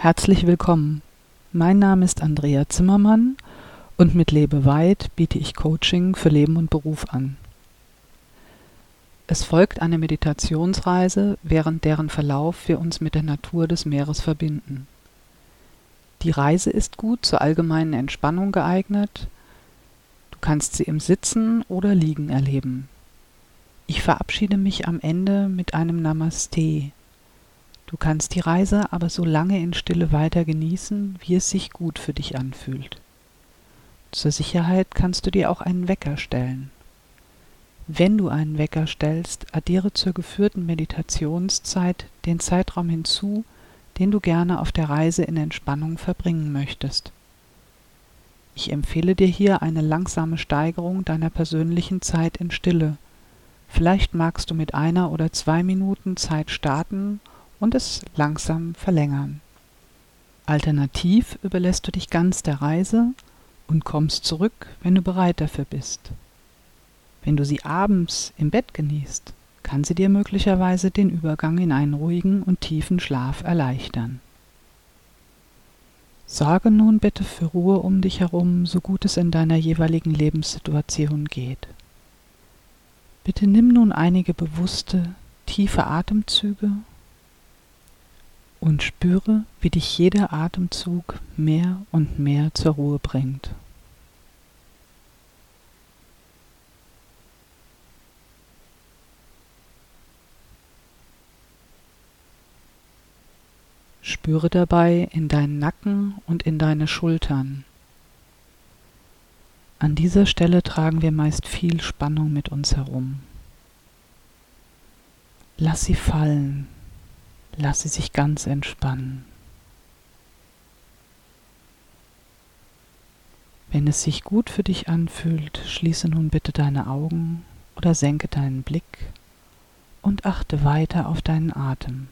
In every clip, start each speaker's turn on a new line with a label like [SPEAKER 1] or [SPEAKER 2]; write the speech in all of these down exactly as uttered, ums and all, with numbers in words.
[SPEAKER 1] Herzlich willkommen. Mein Name ist Andrea Zimmermann und mit Lebe Weit biete ich Coaching für Leben und Beruf an. Es folgt eine Meditationsreise, während deren Verlauf wir uns mit der Natur des Meeres verbinden. Die Reise ist gut zur allgemeinen Entspannung geeignet. Du kannst sie im Sitzen oder Liegen erleben. Ich verabschiede mich am Ende mit einem Namaste. Du kannst die Reise aber so lange in Stille weiter genießen, wie es sich gut für dich anfühlt. Zur Sicherheit kannst du dir auch einen Wecker stellen. Wenn du einen Wecker stellst, addiere zur geführten Meditationszeit den Zeitraum hinzu, den du gerne auf der Reise in Entspannung verbringen möchtest. Ich empfehle dir hier eine langsame Steigerung deiner persönlichen Zeit in Stille. Vielleicht magst du mit einer oder zwei Minuten Zeit starten und es langsam verlängern. Alternativ überlässt du dich ganz der Reise und kommst zurück, wenn du bereit dafür bist. Wenn du sie abends im Bett genießt, kann sie dir möglicherweise den Übergang in einen ruhigen und tiefen Schlaf erleichtern. Sorge nun bitte für Ruhe um dich herum, so gut es in deiner jeweiligen Lebenssituation geht. Bitte nimm nun einige bewusste, tiefe Atemzüge und spüre, wie dich jeder Atemzug mehr und mehr zur Ruhe bringt. Spüre dabei in deinen Nacken und in deine Schultern. An dieser Stelle tragen wir meist viel Spannung mit uns herum. Lass sie fallen. Lass sie sich ganz entspannen. Wenn es sich gut für dich anfühlt, schließe nun bitte deine Augen oder senke deinen Blick und achte weiter auf deinen Atem.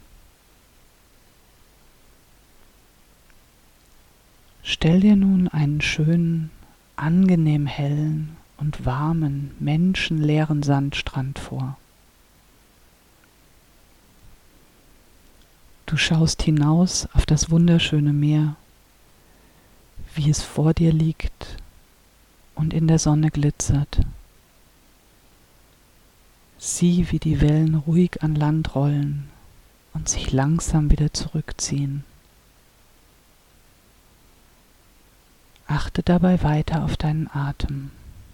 [SPEAKER 1] Stell dir nun einen schönen, angenehm hellen und warmen, menschenleeren Sandstrand vor. Du schaust hinaus auf das wunderschöne Meer, wie es vor dir liegt und in der Sonne glitzert. Sieh, wie die Wellen ruhig an Land rollen und sich langsam wieder zurückziehen. Achte dabei weiter auf deinen Atem.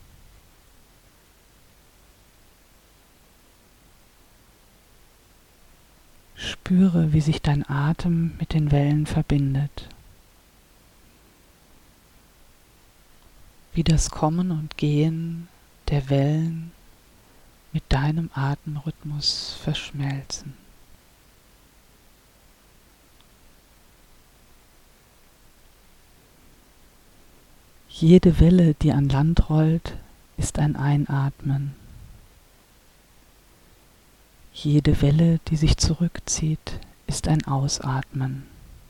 [SPEAKER 1] Spüre, wie sich dein Atem mit den Wellen verbindet. Wie das Kommen und Gehen der Wellen mit deinem Atemrhythmus verschmelzen. Jede Welle, die an Land rollt, ist ein Einatmen. Jede Welle, die sich zurückzieht, ist ein Ausatmen.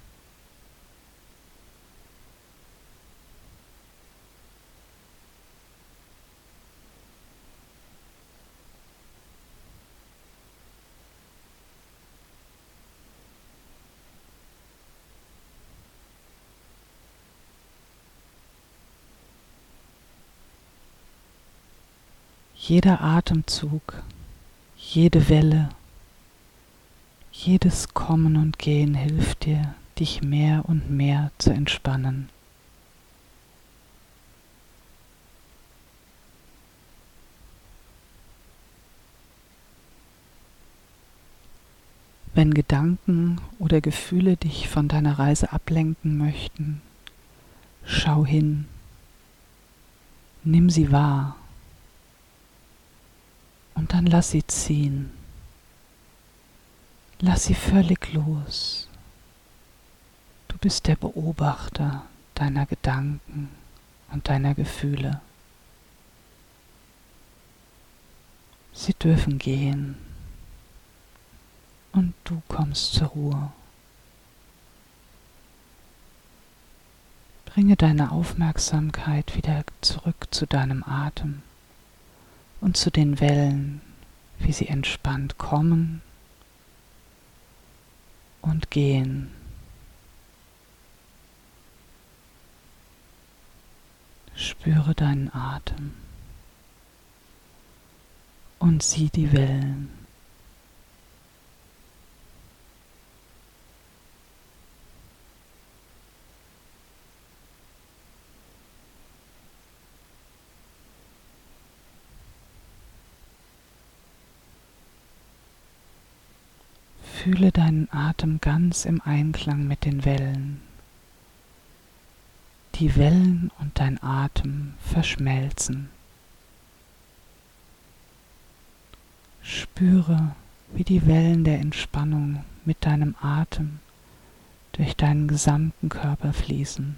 [SPEAKER 1] Jeder Atemzug, jede Welle, jedes Kommen und Gehen hilft dir, dich mehr und mehr zu entspannen. Wenn Gedanken oder Gefühle dich von deiner Reise ablenken möchten, schau hin, nimm sie wahr. Und dann lass sie ziehen. Lass sie völlig los. Du bist der Beobachter deiner Gedanken und deiner Gefühle. Sie dürfen gehen. Und du kommst zur Ruhe. Bringe deine Aufmerksamkeit wieder zurück zu deinem Atem und zu den Wellen, wie sie entspannt kommen und gehen. Spüre deinen Atem und sieh die Wellen. Fühle deinen Atem ganz im Einklang mit den Wellen. Die Wellen und dein Atem verschmelzen. Spüre, wie die Wellen der Entspannung mit deinem Atem durch deinen gesamten Körper fließen.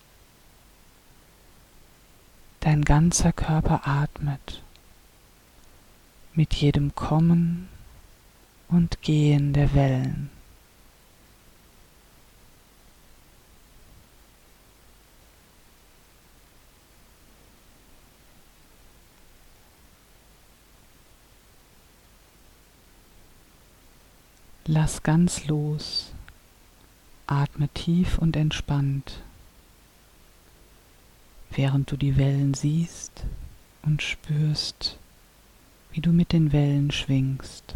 [SPEAKER 1] Dein ganzer Körper atmet mit jedem Kommen und Gehen der Wellen. Lass ganz los, atme tief und entspannt, während du die Wellen siehst und spürst, wie du mit den Wellen schwingst.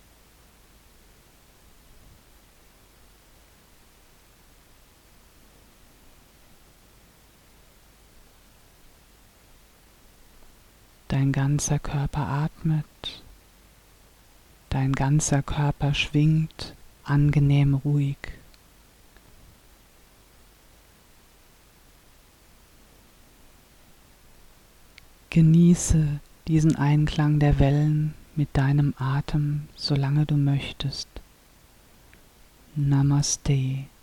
[SPEAKER 1] Dein ganzer Körper atmet, dein ganzer Körper schwingt angenehm ruhig. Genieße diesen Einklang der Wellen mit deinem Atem, solange du möchtest. Namaste.